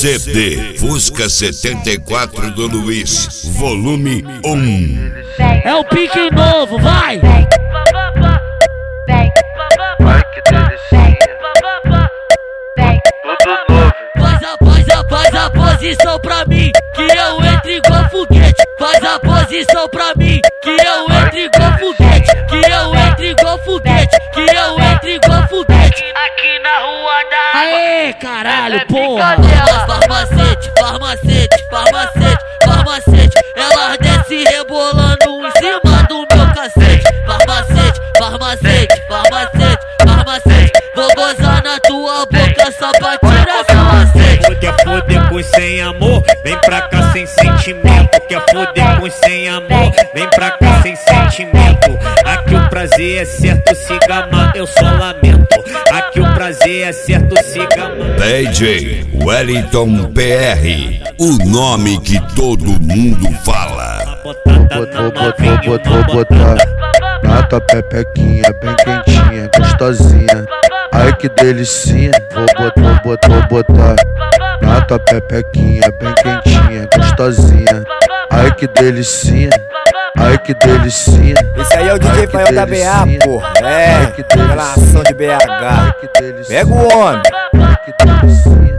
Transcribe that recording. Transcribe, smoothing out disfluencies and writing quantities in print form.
CD Fusca 74 do Luiz, volume 1. É o pique novo, vai! Ai que delicinha, tudo novo. Faz a posição pra mim, que eu entro igual foguete. Faz a posição pra mim, que eu entro igual foguete. Que eu entro igual foguete, que eu entro igual foguete. Aqui na rua da água. Aê, caralho, porra! Farmacete, elas desce rebolando em cima do meu cacete. Farmacete, vou gozar na tua boca só pra tirar farmacete. Quer foder com sem amor, vem pra cá sem sentimento. Quer foder com sem amor, vem pra cá sem sentimento. Aqui o prazer é certo, se gama, eu só lamento. Aqui o prazer é certo, se gama. DJ Wellington PR, o nome que todo mundo fala. Vou botar na tua pepequinha, bem quentinha, gostosinha. Ai que delicinha, vou botar na tua pepequinha, bem quentinha, gostosinha. Ai que delicinha, ai que delicinha. Esse aí é o DJ Fael da BA, porra. É, aquela ação de BH. Pega o homem. Ai que delicinha.